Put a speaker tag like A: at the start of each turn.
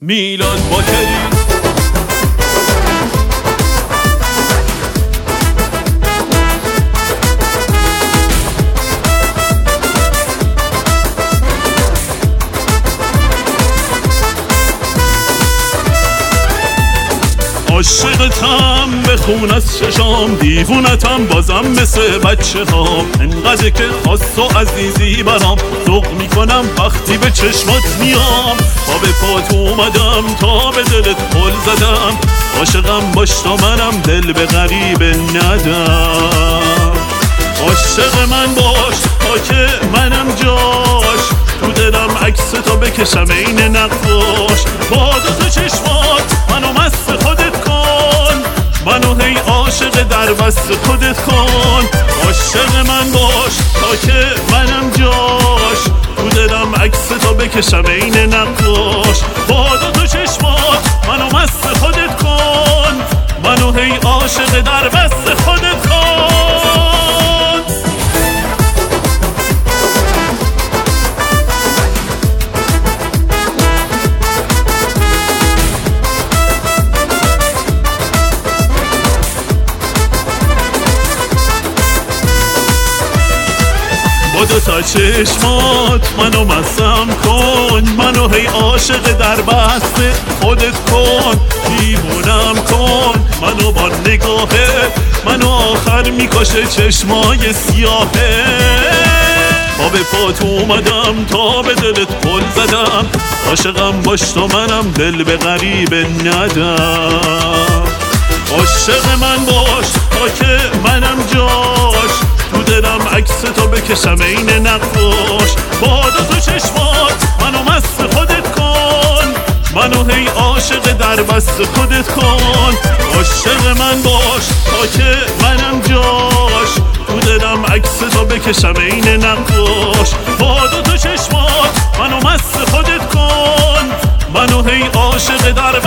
A: میلاد باکری عاشقتم به خون از چشام، دیوونتم بازم مثل بچه هام. انقدر که خاص و عزیزی برام، ذوق میکنم وقتی به چشمات میام. تا به پات اومدم تا به دلت قل زدم، عاشقم باش تا منم دل به غریبه ندم. عاشق من باش تا که منم جاش، تو دلم عکس تا بکشم این نقاش. با دو چشمات منو مست خودت کن، منو هی عاشق در بست خودت کن. عاشق من باش تا که منم جاش، تو دلم عکس تا بکشم این نقاش. با دو چشمات منو مست خودت کن، منو هی عاشق در بست خودت کن. با دوتا چشمات منو مستم کن، منو هی عاشق در بست خودت کن. دیوونم کن منو با نگاهت، منو آخر میکشه چشمای سیاهه. با به پات اومدم تا به دلت قل زدم، عاشقم باش تا منم دل به غریبه ندم. عاشق من باش تا که منم جاش، تو دلم عکس تا بکشم این نقاش. با دو چشمات منو مست خودت کن، منو هی عاشق در بست خودت کن. عاشق من باش تا که منم جاش، تو دلم عکس تا بکشم این نقاش. با دو چشمات منو مست خودت کن، منو هی عاشق در